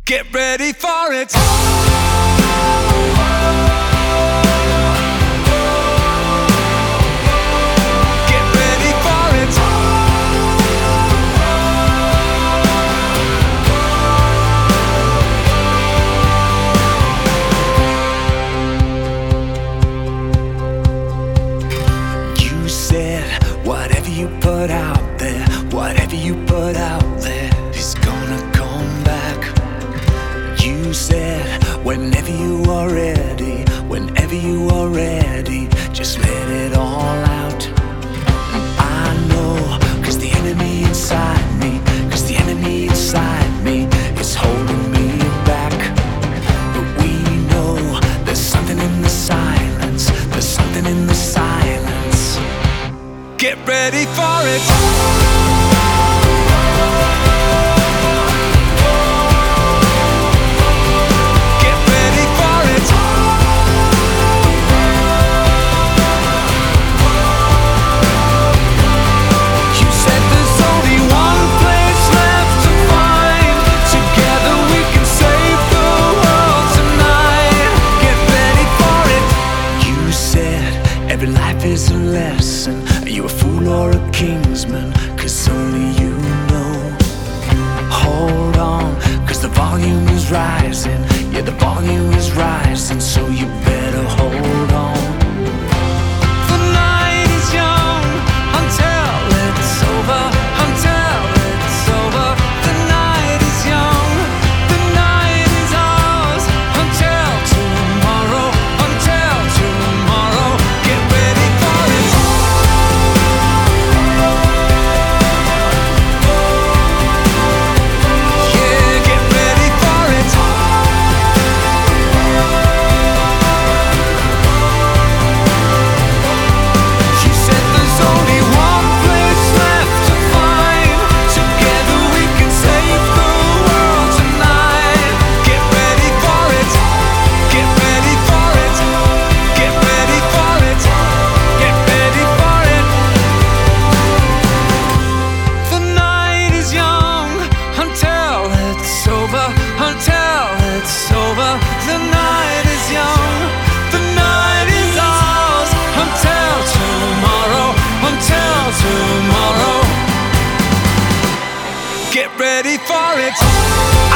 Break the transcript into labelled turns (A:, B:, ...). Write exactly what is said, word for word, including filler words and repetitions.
A: Get ready for it. Get ready for it. You said whatever you put out there, whatever you put out there is gonna come back. You said whenever you are ready, whenever you are ready, just let it all out. I know, cause the enemy inside me, cause the enemy inside me is holding me back. But we know there's something in the silence, there's something in the silence. Get ready for it. Every life is a lesson. Are you a fool or a kingsman? Cause only you know. Hold on, cause the volume is rising. Yeah, the volume is rising, so you better hold on. The night is young until it's over, until it's over. The night is young, the night is ours, until tomorrow, until tomorrow. Get ready for it. Yeah, get ready for it. She said there's only one place left to find. Together we can save the world tonight. Get ready for it. Get ready for it. Get ready for it. Get ready for it. The night is young until it's over, until it's over. The night is young, the night is ours, until tomorrow, until tomorrow. Get ready for it.